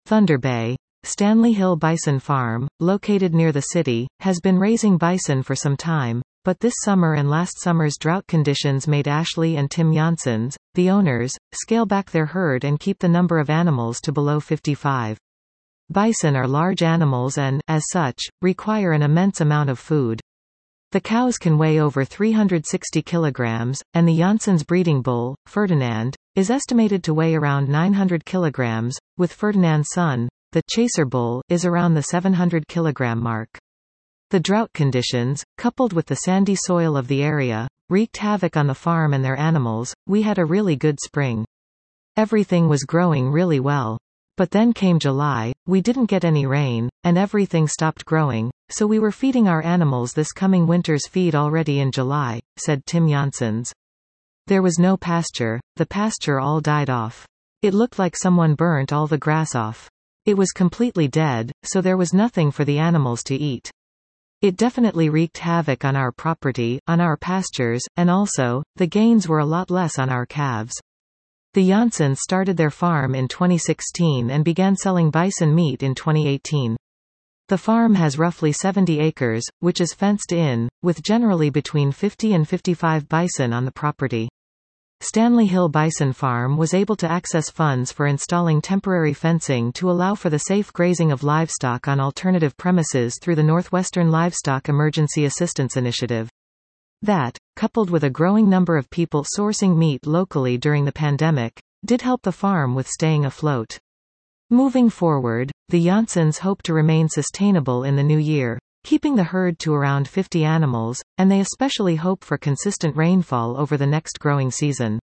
Thunder Bay. Stanley Hill Bison Farm, located near the city, has been raising bison for some time, but this summer and last summer's drought conditions made Ashley and Tim Janssens, the owners, scale back their herd and keep the number of animals to below 55. Bison are large animals and, as such, require an immense amount of food. The cows can weigh over 360 kilograms, and the Janssens breeding bull, Ferdinand, is estimated to weigh around 900 kilograms, with Ferdinand's son, the Chaser bull, is around the 700 kilogram mark. The drought conditions, coupled with the sandy soil of the area, wreaked havoc on the farm and their animals. We had a really good spring. Everything was growing really well. But then came July, we didn't get any rain, and everything stopped growing, so we were feeding our animals this coming winter's feed already in July, said Tim Janssens. There was no pasture, the pasture all died off. It looked like someone burnt all the grass off. It was completely dead, so there was nothing for the animals to eat. It definitely wreaked havoc on our property, on our pastures, and also, the gains were a lot less on our calves. The Janssens started their farm in 2016 and began selling bison meat in 2018. The farm has roughly 70 acres, which is fenced in, with generally between 50 and 55 bison on the property. Stanley Hill Bison Farm was able to access funds for installing temporary fencing to allow for the safe grazing of livestock on alternative premises through the Northwestern Livestock Emergency Assistance Initiative. That, coupled with a growing number of people sourcing meat locally during the pandemic, did help the farm with staying afloat. Moving forward, the Janssens hope to remain sustainable in the new year, keeping the herd to around 50 animals, and they especially hope for consistent rainfall over the next growing season.